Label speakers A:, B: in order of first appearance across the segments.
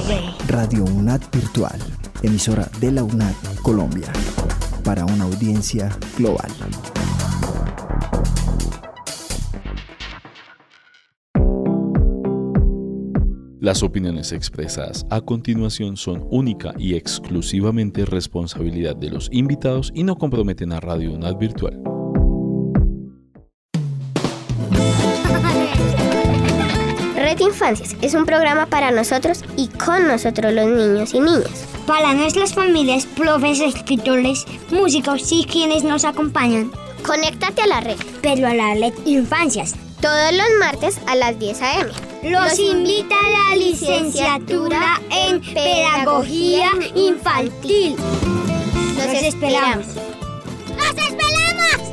A: Radio UNAD Virtual, emisora de la UNAD Colombia, para una audiencia global.
B: Las opiniones expresadas a continuación son única y exclusivamente responsabilidad de los invitados y no comprometen a Radio UNAD Virtual.
C: Red Infancias es un programa para nosotros y con nosotros los niños y niñas.
D: Para nuestras familias, profes, escritores, músicos y quienes nos acompañan.
C: Conéctate a la red.
D: Pero a la Red Infancias.
C: Todos los martes a las 10 a.m.
D: Los invita a la licenciatura en Pedagogía Infantil. Los esperamos.
C: ¡Los esperamos!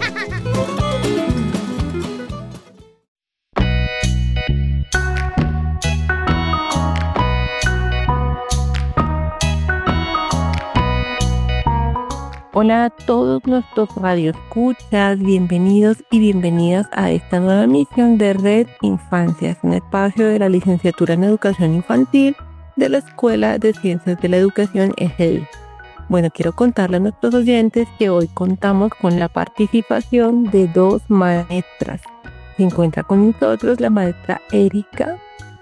E: Hola a todos nuestros radioescuchas, bienvenidos y bienvenidas a esta nueva emisión de Red Infancias, un espacio de la licenciatura en Educación Infantil de la Escuela de Ciencias de la Educación EGEI. Bueno, quiero contarle a nuestros oyentes que hoy contamos con la participación de dos maestras. Se encuentra con nosotros la maestra Erika.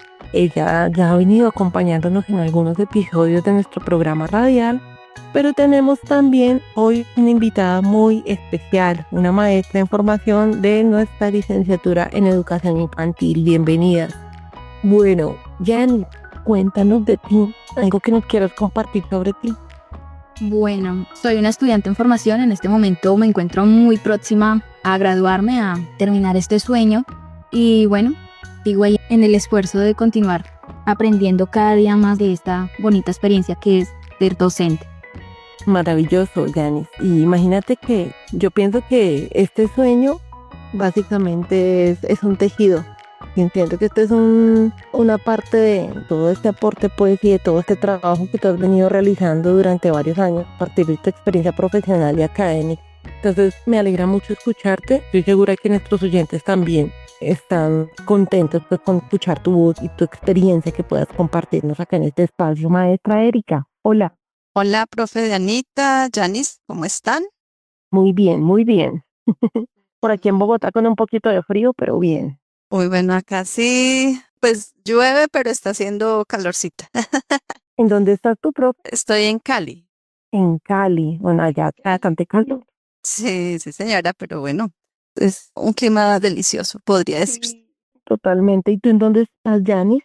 E: Ella ya ha venido acompañándonos en algunos episodios de nuestro programa radial. Pero tenemos también hoy una invitada muy especial, una maestra en formación de nuestra licenciatura en Educación Infantil. Bienvenidas. Bueno, Jan, cuéntanos de ti, algo que nos quieras compartir sobre ti.
F: Bueno, soy una estudiante en formación. En este momento me encuentro muy próxima a graduarme, a terminar este sueño. Y bueno, sigo ahí en el esfuerzo de continuar aprendiendo cada día más de esta bonita experiencia que es ser docente.
E: Maravilloso, Yanis. Y imagínate que yo pienso que este sueño básicamente es un tejido. Y entiendo que esto es una parte de todo este aporte pues y de todo este trabajo que tú has venido realizando durante varios años a partir de tu experiencia profesional y académica. Entonces me alegra mucho escucharte. Estoy segura que nuestros oyentes también están contentos pues con escuchar tu voz y tu experiencia que puedas compartirnos acá en este espacio. Maestra Erika, hola.
G: Hola, profe Dianita, Yanis, ¿cómo están?
E: Muy bien, muy bien. Por aquí en Bogotá con un poquito de frío, pero bien.
G: Muy bueno, acá sí, pues llueve, pero está haciendo calorcita.
E: ¿En dónde estás tú, profe?
G: Estoy en Cali.
E: En Cali. Bueno, allá hace bastante calor.
G: Sí, señora, pero bueno, es un clima delicioso, podría decirse.
E: Totalmente. ¿Y tú en dónde estás, Yanis?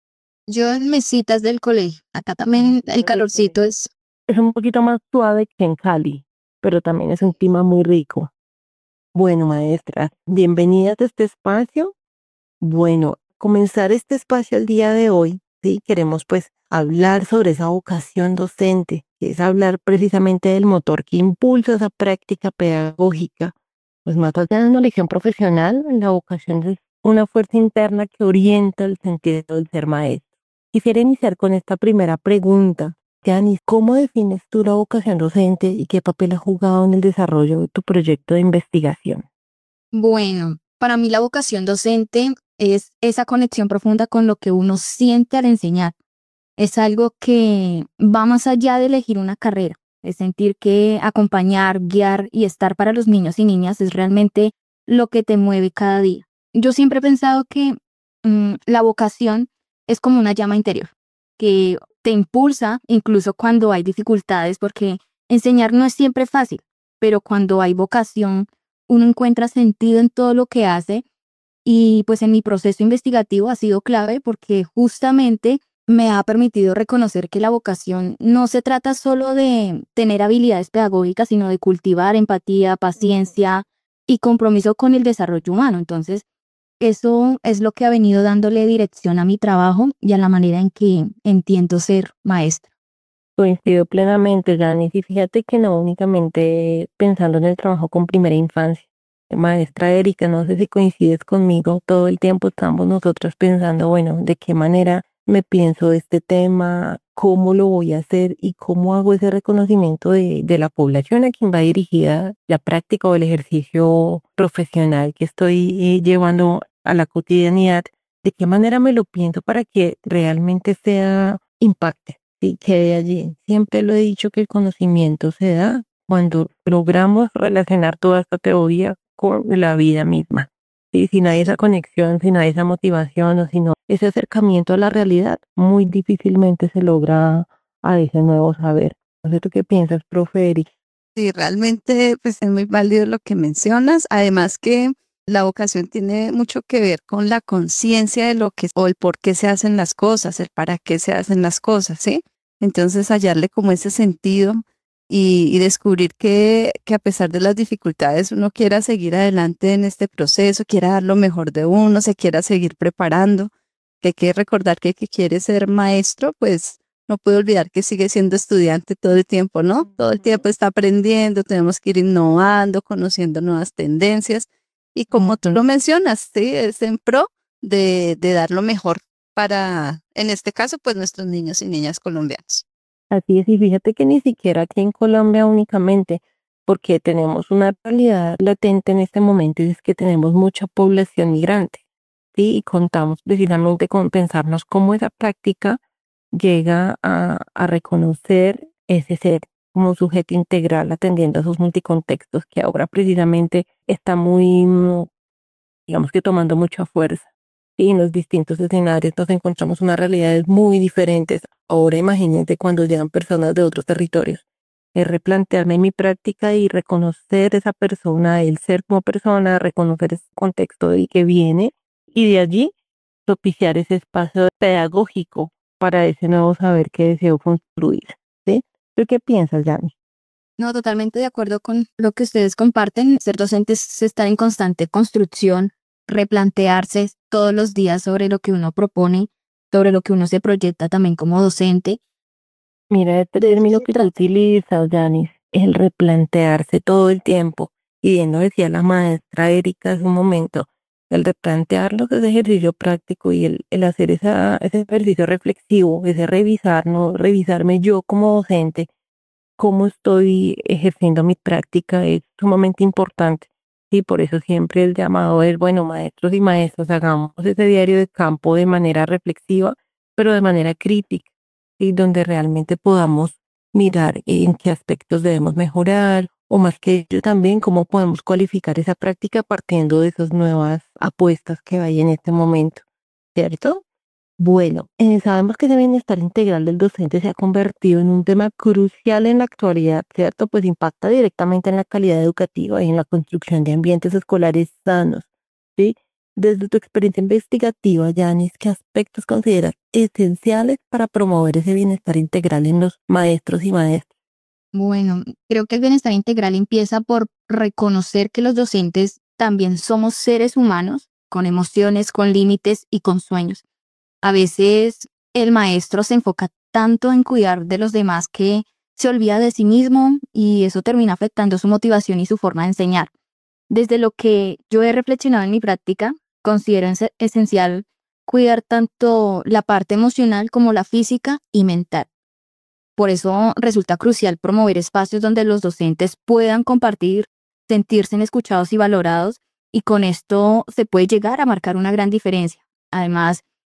F: Yo en mesitas del colegio. Acá también el calorcito es
E: un poquito más suave que en Cali, pero también es un clima muy rico. Bueno, maestra, bienvenidas a este espacio. Bueno, comenzar este espacio el día de hoy, sí, queremos pues hablar sobre esa vocación docente, que es hablar precisamente del motor que impulsa esa práctica pedagógica. Pues más allá de una elección profesional, la vocación es una fuerza interna que orienta el sentido del ser maestro. Quisiera iniciar con esta primera pregunta. Yanis, ¿cómo defines tú la vocación docente y qué papel ha jugado en el desarrollo de tu proyecto de investigación?
F: bueno. Para mí la vocación docente es esa conexión profunda con lo que uno siente al enseñar. Es algo que va más allá de elegir una carrera. Es sentir que acompañar, guiar y estar para los niños y niñas es realmente lo que te mueve cada día. Yo siempre he pensado que la vocación es como una llama interior que te impulsa incluso cuando hay dificultades, porque enseñar no es siempre fácil, pero cuando hay vocación, uno encuentra sentido en todo lo que hace. Y pues en mi proceso investigativo ha sido clave porque justamente me ha permitido reconocer que la vocación no se trata solo de tener habilidades pedagógicas, sino de cultivar empatía, paciencia y compromiso con el desarrollo humano. Entonces, eso es lo que ha venido dándole dirección a mi trabajo y a la manera en que entiendo ser maestra.
E: Coincido plenamente, Yanis, y fíjate que no únicamente pensando en el trabajo con primera infancia. Maestra Erika, no sé si coincides conmigo, todo el tiempo estamos nosotros pensando, bueno, ¿de qué manera me pienso este tema? ¿Cómo lo voy a hacer? ¿Y cómo hago ese reconocimiento de la población a quien va dirigida la práctica o el ejercicio profesional que estoy llevando a la cotidianidad? ¿De qué manera me lo pienso para que realmente sea impacte y quede allí. Siempre lo he dicho que el conocimiento se da cuando logramos relacionar toda esta teoría con la vida misma. Y si no hay esa conexión, si no hay esa motivación o si no ese acercamiento a la realidad, muy difícilmente se logra a ese nuevo saber. No sé tú qué piensas, profe Eric.
G: Sí, realmente pues es muy válido lo que mencionas. Además que la vocación tiene mucho que ver con la conciencia de lo que o el por qué se hacen las cosas, el para qué se hacen las cosas, ¿sí? Entonces hallarle como ese sentido y descubrir que a pesar de las dificultades uno quiera seguir adelante en este proceso, quiera dar lo mejor de uno, se quiera seguir preparando, que hay que recordar que el que quiere ser maestro, pues no puede olvidar que sigue siendo estudiante todo el tiempo, ¿no? Todo el tiempo está aprendiendo, tenemos que ir innovando, conociendo nuevas tendencias. Y como tú lo mencionas, sí, es en pro de dar lo mejor para, en este caso, pues nuestros niños y niñas colombianos.
E: Así es, y fíjate que ni siquiera aquí en Colombia únicamente, porque tenemos una realidad latente en este momento y es que tenemos mucha población migrante, ¿sí? Y contamos precisamente con pensarnos cómo esa práctica llega a reconocer ese ser como sujeto integral atendiendo a sus multicontextos que ahora precisamente está muy, digamos que tomando mucha fuerza. Y en los distintos escenarios nos encontramos unas realidades muy diferentes. Ahora imagínate cuando llegan personas de otros territorios. Es replantearme mi práctica y reconocer esa persona, el ser como persona, reconocer ese contexto del que viene y de allí propiciar ese espacio pedagógico para ese nuevo saber que deseo construir. ¿Sí? ¿Tú qué piensas, Yanni?
F: No, totalmente de acuerdo con lo que ustedes comparten. Ser docentes es estar en constante construcción, replantearse todos los días sobre lo que uno propone, sobre lo que uno se proyecta también como docente.
E: Mira, el término que tú utilizas, Yanis, es el replantearse todo el tiempo. Y bien lo decía la maestra Erika hace un momento, el replantearlo, ese ejercicio práctico y el hacer ese ejercicio reflexivo, ese revisarnos, revisarme yo como docente, cómo estoy ejerciendo mi práctica es sumamente importante. Y por eso siempre el llamado es, bueno, maestros y maestras, hagamos ese diario de campo de manera reflexiva, pero de manera crítica, y donde realmente podamos mirar en qué aspectos debemos mejorar, o más que ello también cómo podemos cualificar esa práctica partiendo de esas nuevas apuestas que hay en este momento, ¿cierto? Bueno, sabemos que ese bienestar integral del docente se ha convertido en un tema crucial en la actualidad, ¿cierto? Pues impacta directamente en la calidad educativa y en la construcción de ambientes escolares sanos, ¿sí? Desde tu experiencia investigativa, Yanis, ¿qué aspectos consideras esenciales para promover ese bienestar integral en los maestros y maestras?
F: Bueno, creo que el bienestar integral empieza por reconocer que los docentes también somos seres humanos con emociones, con límites y con sueños. A veces el maestro se enfoca tanto en cuidar de los demás que se olvida de sí mismo y eso termina afectando su motivación y su forma de enseñar. Desde lo que yo he reflexionado en mi práctica, considero esencial cuidar tanto la parte emocional como la física y mental. Por eso resulta crucial promover espacios donde los docentes puedan compartir, sentirse escuchados y valorados, y con esto se puede llegar a marcar una gran diferencia. Además,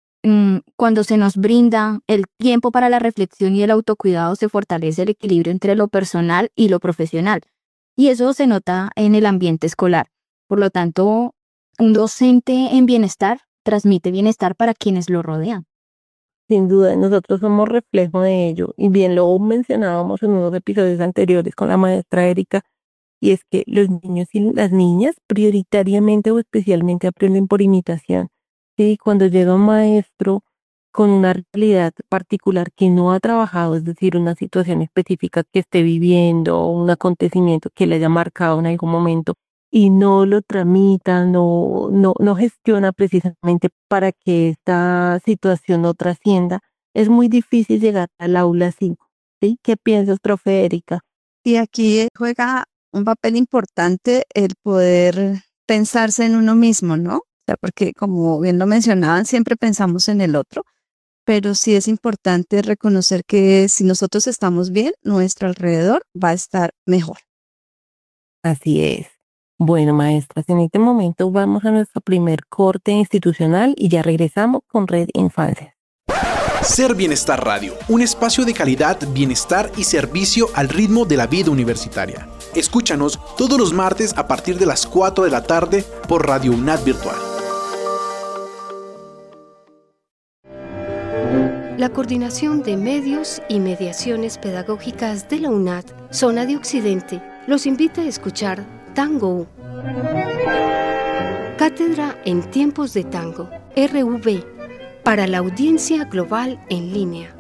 F: cuando se nos brinda el tiempo para la reflexión y el autocuidado, se fortalece el equilibrio entre lo personal y lo profesional. Y eso se nota en el ambiente escolar. Por lo tanto, un docente en bienestar transmite bienestar para quienes lo rodean.
E: Sin duda, nosotros somos reflejo de ello. Y bien lo mencionábamos en unos episodios anteriores con la maestra Erika, y es que los niños y las niñas prioritariamente o especialmente aprenden por imitación. Sí, cuando llega un maestro con una realidad particular que no ha trabajado, es decir, una situación específica que esté viviendo, un acontecimiento que le haya marcado en algún momento, y no lo tramita, no gestiona precisamente para que esta situación no trascienda, es muy difícil llegar al aula 5. ¿Sí? ¿Qué piensas, profe Erika?
G: Y aquí juega un papel importante el poder pensarse en uno mismo, ¿no? O sea, porque como bien lo mencionaban, siempre pensamos en el otro, pero sí es importante reconocer que si nosotros estamos bien, nuestro alrededor va a estar mejor.
E: Así es. Bueno, maestras, en este momento vamos a nuestro primer corte institucional y ya regresamos con Red Infancias.
H: Ser Bienestar Radio, un espacio de calidad, bienestar y servicio al ritmo de la vida universitaria. Escúchanos todos los martes a partir de las 4 de la tarde por Radio UNAD Virtual.
I: La Coordinación de Medios y Mediaciones Pedagógicas de la UNAD, Zona de Occidente, los invita a escuchar Tango. Cátedra en Tiempos de Tango, RV, para la audiencia global en línea.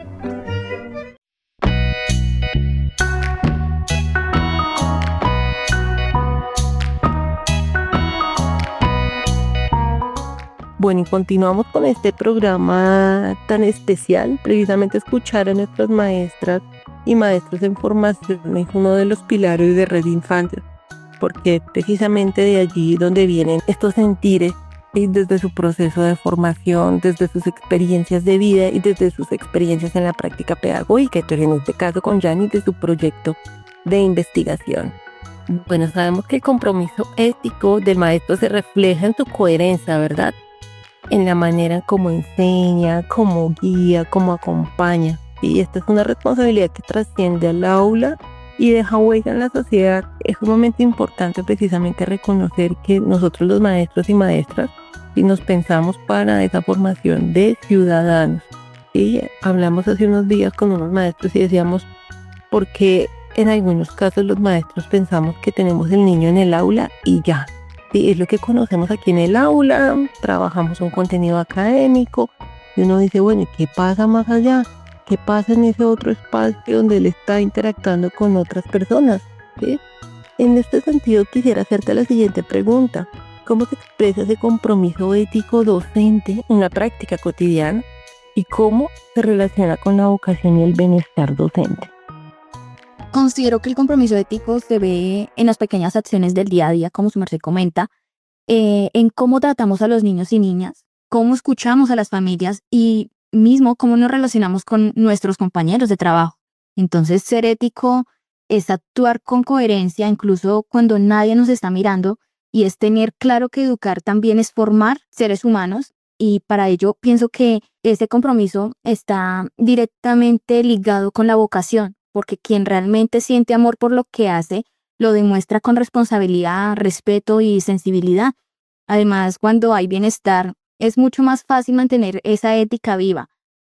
E: Bueno, y continuamos con este programa tan especial. Precisamente escuchar a nuestras maestras y maestros en formación es uno de los pilares de Red Infancias, porque precisamente de allí donde vienen estos sentires, y desde su proceso de formación, desde sus experiencias de vida y desde sus experiencias en la práctica pedagógica, entonces en este caso con Yanni de su proyecto de investigación. Bueno, sabemos que el compromiso ético del maestro se refleja en su coherencia, ¿verdad? En la manera como enseña, como guía, como acompaña. Y esta es una responsabilidad que trasciende al aula y deja huella en la sociedad. Es un momento importante precisamente reconocer que nosotros los maestros y maestras, si nos pensamos para esa formación de ciudadanos, y hablamos hace unos días con unos maestros y decíamos, ¿por qué en algunos casos los maestros pensamos que tenemos el niño en el aula y ya? Sí, es lo que conocemos aquí en el aula, trabajamos un contenido académico y uno dice, bueno, ¿y qué pasa más allá? ¿Qué pasa en ese otro espacio donde él está interactuando con otras personas? ¿Sí? En este sentido quisiera hacerte la siguiente pregunta. ¿Cómo se expresa ese compromiso ético docente en la práctica cotidiana? ¿Y cómo se relaciona con la vocación y el bienestar docente?
F: Considero que el compromiso ético se ve en las pequeñas acciones del día a día, como su merced comenta, en cómo tratamos a los niños y niñas, cómo escuchamos a las familias y mismo cómo nos relacionamos con nuestros compañeros de trabajo. Entonces, ser ético es actuar con coherencia incluso cuando nadie nos está mirando, y es tener claro que educar también es formar seres humanos, y para ello pienso que ese compromiso está directamente ligado con la vocación, porque quien realmente siente amor por lo que hace lo demuestra con responsabilidad, respeto y sensibilidad. Además, cuando hay bienestar, es mucho más fácil mantener esa ética viva,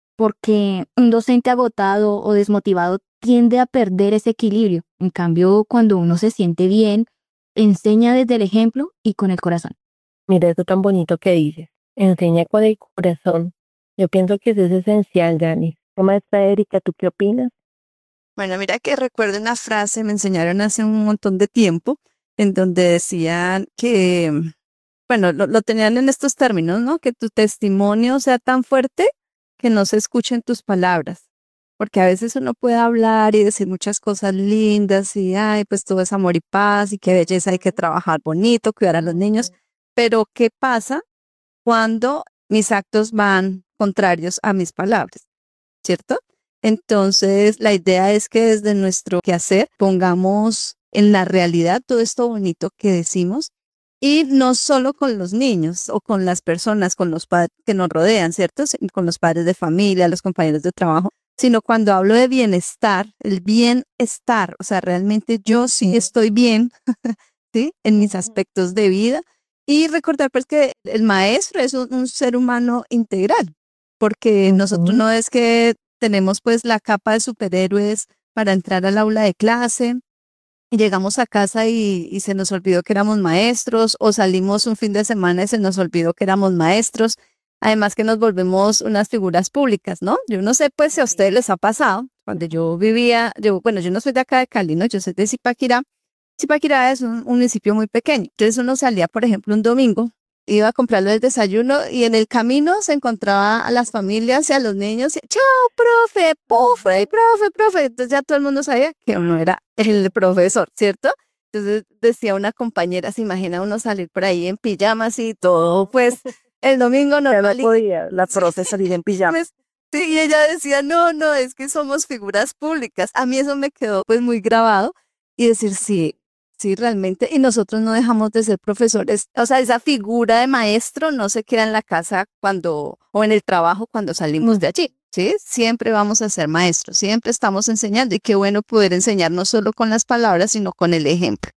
F: porque un docente agotado o desmotivado tiende a perder ese equilibrio. En cambio, cuando uno se siente bien, enseña desde el ejemplo y con el corazón.
E: Mira eso tan bonito que dices, enseña con el corazón. Yo pienso que eso es esencial, Dani. Maestra Erika, ¿tú qué opinas?
G: Bueno, mira que recuerdo una frase, me enseñaron hace un montón de tiempo, en donde decían que, bueno, lo tenían en estos términos, ¿no? Que tu testimonio sea tan fuerte que no se escuchen tus palabras. Porque a veces uno puede hablar y decir muchas cosas lindas y, ay, pues todo es amor y paz y qué belleza, hay que trabajar bonito, cuidar a los niños. Pero, ¿qué pasa cuando mis actos van contrarios a mis palabras? ¿Cierto? Entonces, la idea es que desde nuestro quehacer pongamos en la realidad todo esto bonito que decimos, y no solo con los niños o con las personas, con los padres que nos rodean, ¿cierto? Con los padres de familia, los compañeros de trabajo, sino cuando hablo de bienestar, el bienestar, o sea, realmente yo sí estoy bien, ¿sí? En mis aspectos de vida, y recordar pues que el maestro es un ser humano integral, porque nosotros no es que tenemos pues la capa de superhéroes para entrar al aula de clase y llegamos a casa y se nos olvidó que éramos maestros, o salimos un fin de semana y se nos olvidó que éramos maestros. Además que nos volvemos unas figuras públicas, ¿no? Yo no sé pues si a ustedes les ha pasado. Cuando yo vivía, yo no soy de acá de Cali, ¿no? Yo soy de Zipaquirá. Zipaquirá es un municipio muy pequeño. Entonces uno salía, por ejemplo, un domingo, iba a comprarlo el desayuno y en el camino se encontraba a las familias y a los niños y, chao, profe, profe. Entonces ya todo el mundo sabía que uno era el profesor, ¿cierto? Entonces decía una compañera, se imagina uno salir por ahí en pijamas y todo, pues el domingo no
E: podía la profe salir en pijamas.
G: Sí, y ella decía, no, es que somos figuras públicas. A mí eso me quedó pues muy grabado, y decir, sí, realmente, y nosotros no dejamos de ser profesores. O sea, esa figura de maestro no se queda en la casa o en el trabajo cuando salimos de allí. ¿sí? Siempre vamos a ser maestros, siempre estamos enseñando y qué bueno poder enseñar no solo con las palabras, sino con el ejemplo.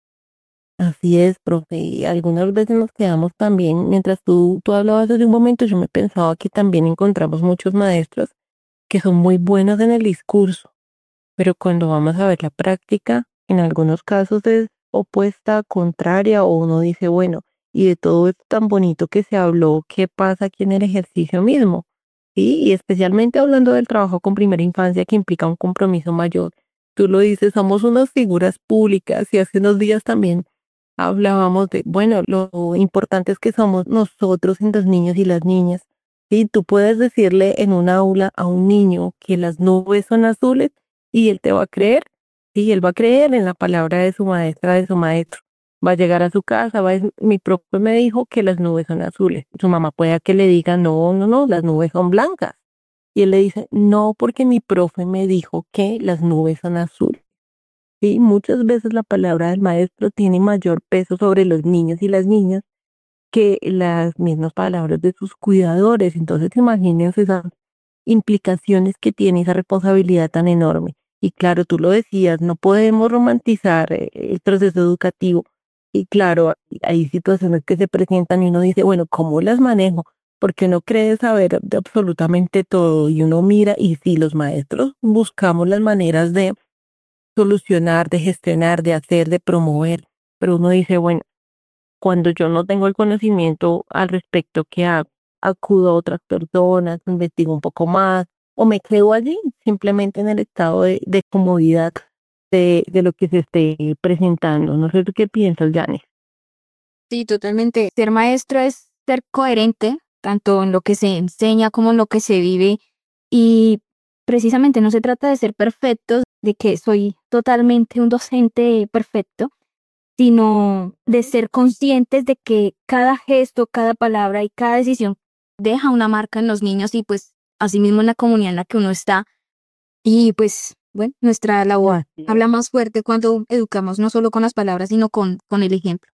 E: Así es, profe, y algunas veces nos quedamos también, mientras tú hablabas hace un momento, yo me pensaba que también encontramos muchos maestros que son muy buenos en el discurso, pero cuando vamos a ver la práctica, en algunos casos es opuesta, contraria, o uno dice, bueno, y de todo esto tan bonito que se habló, ¿qué pasa aquí en el ejercicio mismo? ¿Sí? Y especialmente hablando del trabajo con primera infancia que implica un compromiso mayor. Tú lo dices, somos unas figuras públicas y hace unos días también hablábamos de, bueno, lo importante es que somos nosotros en los niños y las niñas. Sí, tú puedes decirle en un aula a un niño que las nubes son azules y él te va a creer. Sí, él va a creer en la palabra de su maestra, de su maestro. Va a llegar a su casa, mi profe me dijo que las nubes son azules. Su mamá puede que le diga, no, las nubes son blancas. Y él le dice, no, porque mi profe me dijo que las nubes son azules. Sí, muchas veces la palabra del maestro tiene mayor peso sobre los niños y las niñas que las mismas palabras de sus cuidadores. Entonces imagínense esas implicaciones que tiene esa responsabilidad tan enorme. Y claro, tú lo decías, no podemos romantizar el proceso educativo. Y claro, hay situaciones que se presentan y uno dice, bueno, ¿cómo las manejo? Porque uno cree saber de absolutamente todo y uno mira y sí, los maestros buscamos las maneras de solucionar, de gestionar, de hacer, de promover. Pero uno dice, bueno, cuando yo no tengo el conocimiento al respecto, ¿qué hago? Acudo a otras personas, investigo un poco más, o me quedo allí, simplemente en el estado de comodidad de lo que se esté presentando. No sé tú qué piensas, Yanis.
F: Sí, totalmente. Ser maestro es ser coherente, tanto en lo que se enseña como en lo que se vive. Y precisamente no se trata de ser perfectos, de que soy totalmente un docente perfecto, sino de ser conscientes de que cada gesto, cada palabra y cada decisión deja una marca en los niños y pues asimismo en la comunidad en la que uno está. Y pues bueno, nuestra labor habla más fuerte cuando educamos no solo con las palabras, sino con el ejemplo.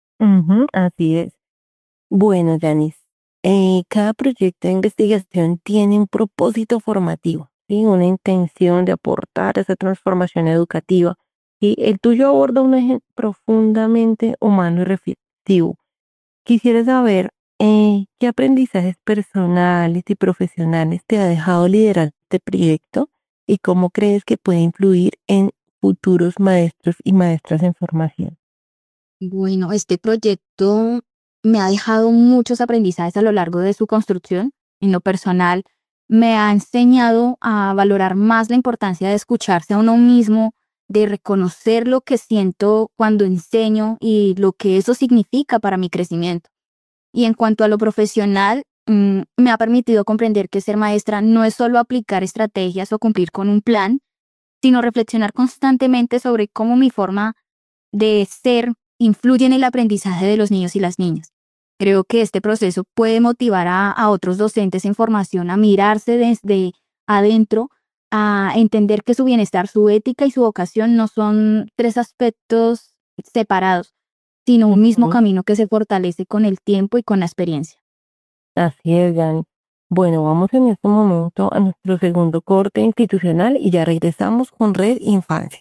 E: Así es. Bueno, Yanis, cada proyecto de investigación tiene un propósito formativo, ¿sí? Una intención de aportar esa transformación educativa. Y el tuyo aborda un eje profundamente humano y reflexivo. Quisiera saber qué aprendizajes personales y profesionales te ha dejado liderar este proyecto y cómo crees que puede influir en futuros maestros y maestras en formación.
F: Bueno, este proyecto me ha dejado muchos aprendizajes a lo largo de su construcción. En lo personal, me ha enseñado a valorar más la importancia de escucharse a uno mismo, de reconocer lo que siento cuando enseño y lo que eso significa para mi crecimiento. Y en cuanto a lo profesional, me ha permitido comprender que ser maestra no es solo aplicar estrategias o cumplir con un plan, sino reflexionar constantemente sobre cómo mi forma de ser influye en el aprendizaje de los niños y las niñas. Creo que este proceso puede motivar a otros docentes en formación a mirarse desde adentro, a entender que su bienestar, su ética y su vocación no son tres aspectos separados, sino un mismo camino que se fortalece con el tiempo y con la experiencia.
E: Así es, Dani. Bueno, vamos en este momento a nuestro segundo corte institucional y ya regresamos con Red Infancia.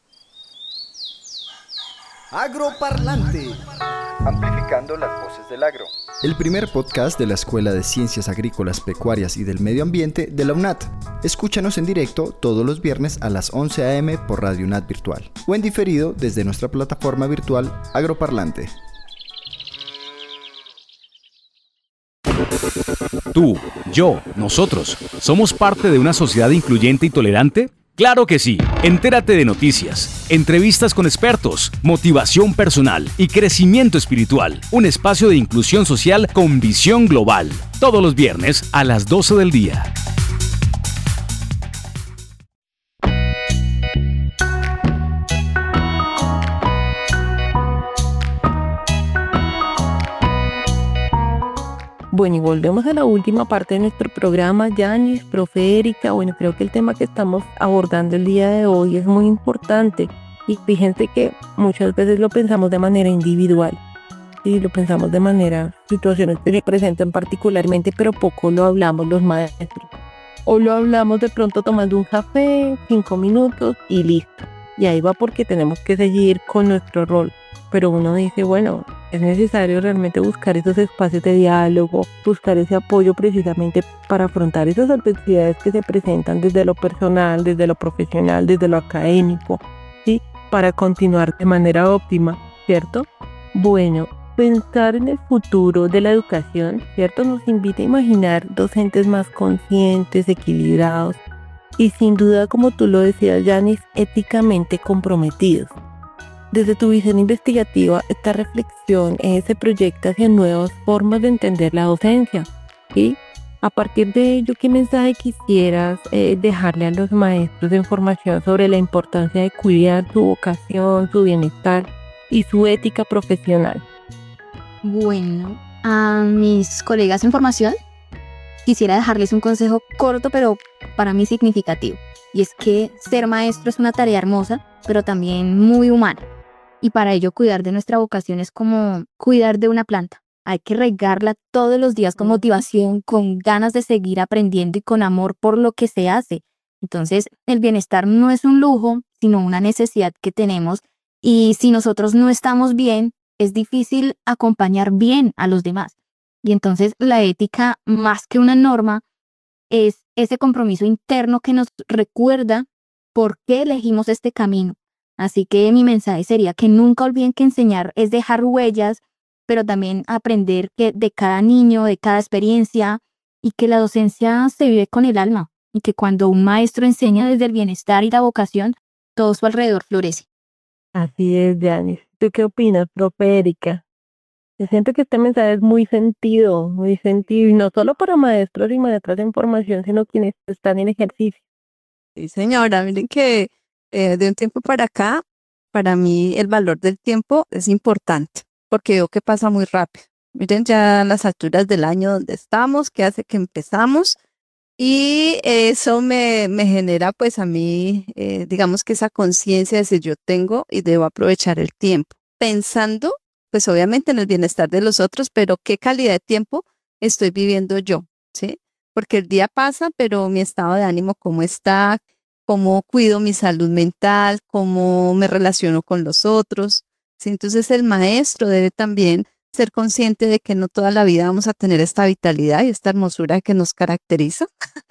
A: Agroparlante.
J: Amplificando las voces del agro.
A: El primer podcast de la Escuela de Ciencias Agrícolas, Pecuarias y del Medio Ambiente de la UNAT. Escúchanos en directo todos los viernes a las 11 a.m. por Radio UNAT Virtual o en diferido desde nuestra plataforma virtual Agroparlante.
K: Tú, yo, nosotros, ¿somos parte de una sociedad incluyente y tolerante? ¡Claro que sí! Entérate de noticias, entrevistas con expertos, motivación personal y crecimiento espiritual. Un espacio de inclusión social con visión global. Todos los viernes a las 12 del día.
E: Bueno, y volvemos a la última parte de nuestro programa, Yanis, profe Erika. Bueno, creo que el tema que estamos abordando el día de hoy es muy importante. Y fíjense que muchas veces lo pensamos de manera individual. Y lo pensamos de manera, situaciones que se presentan particularmente, pero poco lo hablamos los maestros. O lo hablamos de pronto tomando un café, 5 minutos y listo. Y ahí va porque tenemos que seguir con nuestro rol. Pero uno dice, bueno, es necesario realmente buscar esos espacios de diálogo, buscar ese apoyo precisamente para afrontar esas adversidades que se presentan desde lo personal, desde lo profesional, desde lo académico, ¿sí? Para continuar de manera óptima, ¿cierto? Bueno, pensar en el futuro de la educación, ¿cierto? Nos invita a imaginar docentes más conscientes, equilibrados y sin duda, como tú lo decías, Yanis, éticamente comprometidos. Desde tu visión investigativa, esta reflexión se proyecta hacia nuevas formas de entender la docencia, ¿sí? A partir de ello, ¿qué mensaje quisieras dejarle a los maestros en formación sobre la importancia de cuidar su vocación, su bienestar y su ética profesional?
F: Bueno, a mis colegas en formación quisiera dejarles un consejo corto, pero para mí significativo. Y es que ser maestro es una tarea hermosa, pero también muy humana. Y para ello cuidar de nuestra vocación es como cuidar de una planta. Hay que regarla todos los días con motivación, con ganas de seguir aprendiendo y con amor por lo que se hace. Entonces, el bienestar no es un lujo, sino una necesidad que tenemos. Y si nosotros no estamos bien, es difícil acompañar bien a los demás. Y entonces la ética, más que una norma, es ese compromiso interno que nos recuerda por qué elegimos este camino. Así que mi mensaje sería que nunca olviden que enseñar es dejar huellas, pero también aprender que de cada niño, de cada experiencia, y que la docencia se vive con el alma, y que cuando un maestro enseña desde el bienestar y la vocación, todo su alrededor florece.
E: Así es, Yanis. ¿Tú qué opinas, profe Erika? Yo siento que este mensaje es muy sentido, y no solo para maestros y maestras en formación, sino quienes están en ejercicio.
G: Sí, señora, miren que de un tiempo para acá, para mí el valor del tiempo es importante, porque veo que pasa muy rápido. Miren ya las alturas del año donde estamos, que hace que empezamos, y eso me genera pues a mí, digamos que esa conciencia de si yo tengo y debo aprovechar el tiempo, pensando pues obviamente en el bienestar de los otros, pero qué calidad de tiempo estoy viviendo yo, ¿sí? Porque el día pasa, pero mi estado de ánimo, ¿cómo está? ¿Cómo cuido mi salud mental? ¿Cómo me relaciono con los otros? ¿Sí? Entonces el maestro debe también ser consciente de que no toda la vida vamos a tener esta vitalidad y esta hermosura que nos caracteriza,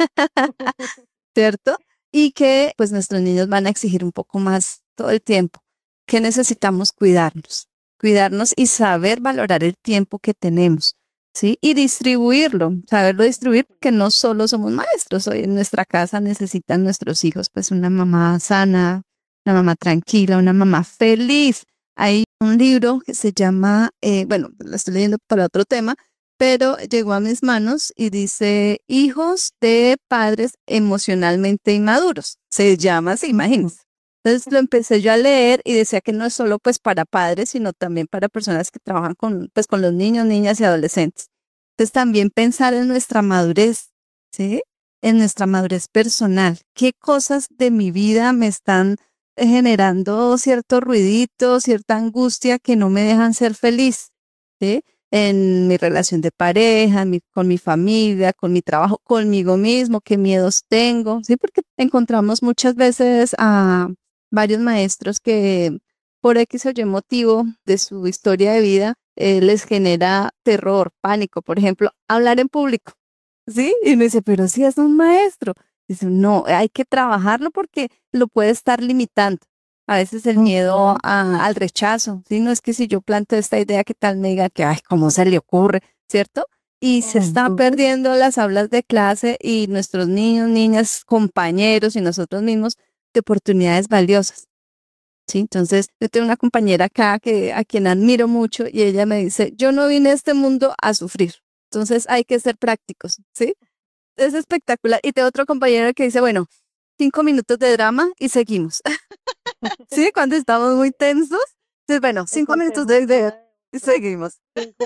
G: ¿cierto? Y que pues nuestros niños van a exigir un poco más todo el tiempo. Que necesitamos cuidarnos y saber valorar el tiempo que tenemos, ¿sí? Y distribuirlo, saberlo distribuir, porque no solo somos maestros, hoy en nuestra casa necesitan nuestros hijos, pues una mamá sana, una mamá tranquila, una mamá feliz. Hay un libro que se llama, bueno, lo estoy leyendo para otro tema, pero llegó a mis manos y dice, Hijos de padres emocionalmente inmaduros. Se llama así, imagínense. Entonces lo empecé yo a leer y decía que no es solo pues para padres, sino también para personas que trabajan con los niños, niñas y adolescentes. Entonces también pensar en nuestra madurez, ¿sí? En nuestra madurez personal. ¿Qué cosas de mi vida me están generando cierto ruidito, cierta angustia que no me dejan ser feliz, ¿sí? En mi relación de pareja, con mi familia, con mi trabajo, conmigo mismo, qué miedos tengo, ¿sí? Porque encontramos muchas veces a varios maestros que por X o Y motivo de su historia de vida les genera terror, pánico, por ejemplo, hablar en público, ¿sí? Y me dice, pero si es un maestro. Dice, no, hay que trabajarlo porque lo puede estar limitando. A veces el miedo al rechazo, ¿sí? No es que si yo planteo esta idea, ¿qué tal me diga que, ay, cómo se le ocurre, ¿cierto? Y se está perdiendo las aulas de clase y nuestros niños, niñas, compañeros y nosotros mismos de oportunidades valiosas, ¿sí? Entonces, yo tengo una compañera acá a quien admiro mucho y ella me dice, yo no vine a este mundo a sufrir, entonces hay que ser prácticos, ¿sí? Es espectacular. Y tengo otro compañero que dice, bueno, 5 minutos de drama y seguimos. ¿Sí? Cuando estamos muy tensos. Entonces, bueno, 5 minutos de y seguimos.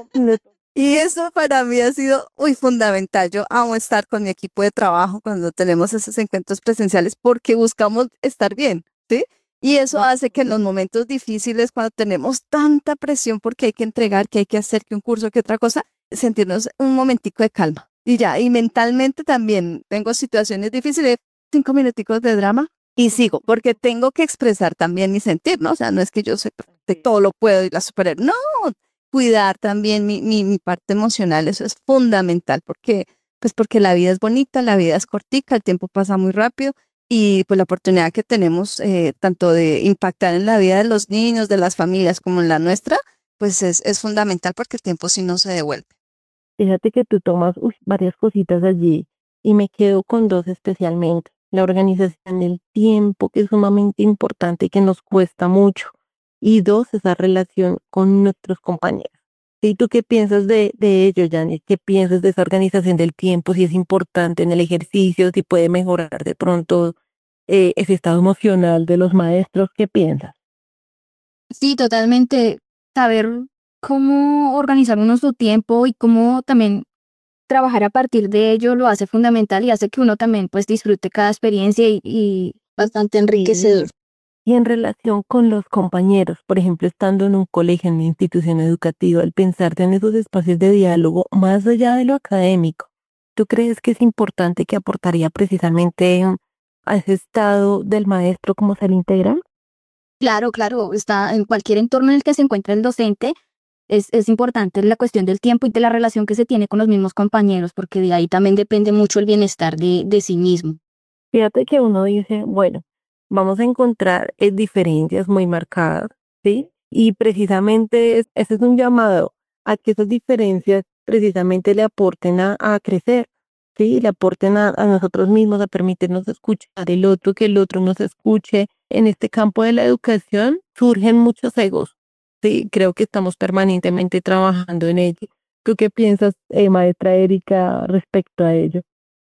G: Y eso para mí ha sido muy fundamental. Yo amo estar con mi equipo de trabajo cuando tenemos esos encuentros presenciales porque buscamos estar bien, ¿sí? Y eso hace que en los momentos difíciles, cuando tenemos tanta presión porque hay que entregar, que hay que hacer, que un curso, que otra cosa, sentirnos un momentico de calma. y ya, y mentalmente también tengo situaciones difíciles, 5 minuticos de drama y sigo, porque tengo que expresar también mi sentir, ¿no? O sea, no es que yo sé que todo lo puedo y la superhéroe, no, cuidar también mi parte emocional, eso es fundamental, porque la vida es bonita, la vida es cortica, el tiempo pasa muy rápido y pues la oportunidad que tenemos tanto de impactar en la vida de los niños, de las familias como en la nuestra, pues es fundamental porque el tiempo sí no se devuelve.
E: Fíjate que tú tomas varias cositas allí y me quedo con dos especialmente. La organización del tiempo, que es sumamente importante y que nos cuesta mucho. Y dos, esa relación con nuestros compañeros. ¿Y tú qué piensas de ello, Yanis? ¿Qué piensas de esa organización del tiempo? Si es importante en el ejercicio, si puede mejorar de pronto ese estado emocional de los maestros. ¿Qué piensas?
F: Sí, totalmente. Saber cómo organizar uno su tiempo y cómo también trabajar a partir de ello lo hace fundamental y hace que uno también pues disfrute cada experiencia y bastante enriquecedor.
E: Y en relación con los compañeros, por ejemplo, estando en un colegio, en una institución educativa, el pensar en esos espacios de diálogo más allá de lo académico, ¿tú crees que es importante, que aportaría precisamente a ese estado del maestro como ser integral?
F: Claro, está en cualquier entorno en el que se encuentra el docente, es importante la cuestión del tiempo y de la relación que se tiene con los mismos compañeros, porque de ahí también depende mucho el bienestar de sí mismo.
E: Fíjate que uno dice, bueno, vamos a encontrar diferencias muy marcadas, ¿sí? Y precisamente ese es un llamado a que esas diferencias precisamente le aporten a crecer, ¿sí? Le aporten a nosotros mismos, a permitirnos escuchar el otro, que el otro nos escuche. En este campo de la educación surgen muchos egos, ¿sí? Creo que estamos permanentemente trabajando en ello. ¿Tú qué piensas, maestra Erika, respecto a ello?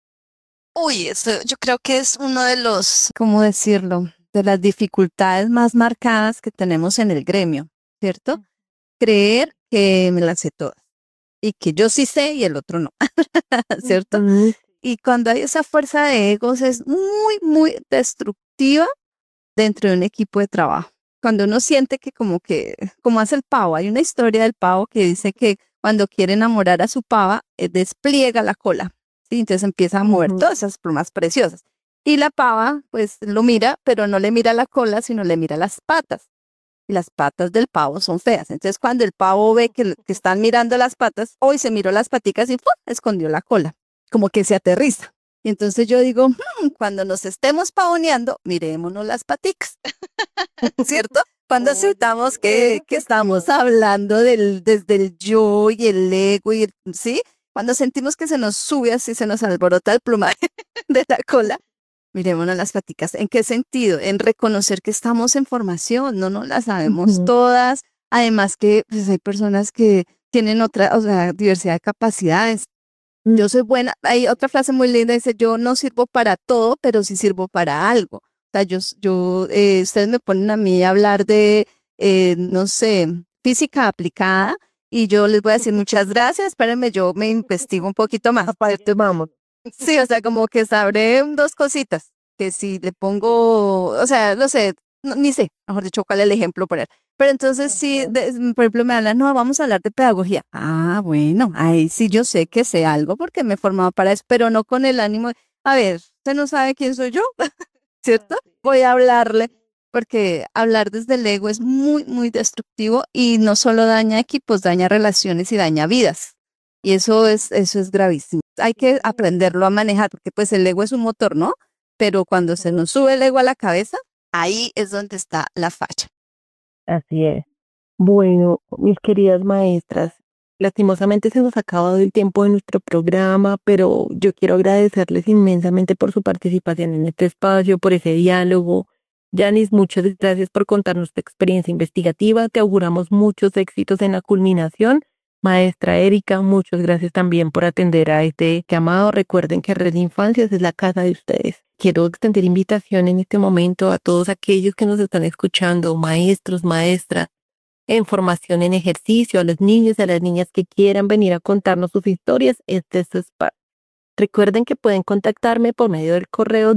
G: Uy, eso yo creo que es uno de los, ¿cómo decirlo? De las dificultades más marcadas que tenemos en el gremio, ¿cierto? Creer que me las sé todas y que yo sí sé y el otro no, ¿cierto? Y cuando hay esa fuerza de egos es muy, muy destructiva dentro de un equipo de trabajo. Cuando uno siente que como hace el pavo, hay una historia del pavo que dice que cuando quiere enamorar a su pava, despliega la cola. ¿Sí? Entonces empieza a mover todas esas plumas preciosas. Y la pava, pues, lo mira, pero no le mira la cola, sino le mira las patas. Y las patas del pavo son feas. Entonces, cuando el pavo ve que están mirando las patas, hoy se miró las paticas y ¡pum!, escondió la cola. Como que se aterriza. Y entonces yo digo, cuando nos estemos pavoneando, mirémonos las paticas. ¿Cierto? Cuando aceptamos que estamos hablando desde el yo y el ego, ¿sí? Cuando sentimos que se nos sube así, se nos alborota el plumaje de la cola, mirémonos las paticas. ¿En qué sentido? En reconocer que estamos en formación, no nos las sabemos todas. Además que pues, hay personas que tienen diversidad de capacidades. Yo soy buena. Hay otra frase muy linda, dice, yo no sirvo para todo, pero sí sirvo para algo. O sea, ustedes me ponen a mí a hablar de, no sé, física aplicada, y yo les voy a decir muchas gracias, espérenme, yo me investigo un poquito más.
E: Aparte, vamos.
G: Sí, o sea, como que sabré dos cositas, que si le pongo, o sea, no sé, ni sé, mejor dicho, cuál es el ejemplo poner. Pero entonces sí, por ejemplo, me hablan, no, vamos a hablar de pedagogía. Ah, bueno, ahí sí yo sé que sé algo porque me he formado para eso, pero no con el ánimo de, a ver, ¿usted no sabe quién soy yo? ¿Cierto? Voy a hablarle, porque hablar desde el ego es muy, muy destructivo y no solo daña equipos, daña relaciones y daña vidas. Y eso es gravísimo. Hay que aprenderlo a manejar, porque pues el ego es un motor, ¿no? Pero cuando se nos sube el ego a la cabeza, ahí es donde está la falla.
E: Así es. Bueno, mis queridas maestras, lastimosamente se nos ha acabado el tiempo de nuestro programa, pero yo quiero agradecerles inmensamente por su participación en este espacio, por ese diálogo. Yanis, muchas gracias por contarnos tu experiencia investigativa. Te auguramos muchos éxitos en la culminación. Maestra Erika, muchas gracias también por atender a este llamado. Recuerden que Red Infancias es la casa de ustedes. Quiero extender invitación en este momento a todos aquellos que nos están escuchando, maestros, maestras, en formación en ejercicio, a los niños y a las niñas que quieran venir a contarnos sus historias. Este es su espacio. Recuerden que pueden contactarme por medio del correo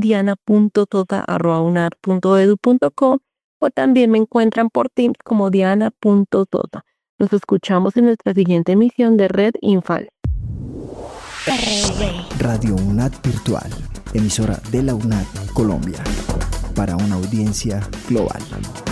E: diana.tota@unad.edu.co o también me encuentran por Teams como diana.tota. Nos escuchamos en nuestra siguiente emisión de Red Infal.
A: Radio UNAD Virtual, emisora de la UNAD Colombia, para una audiencia global.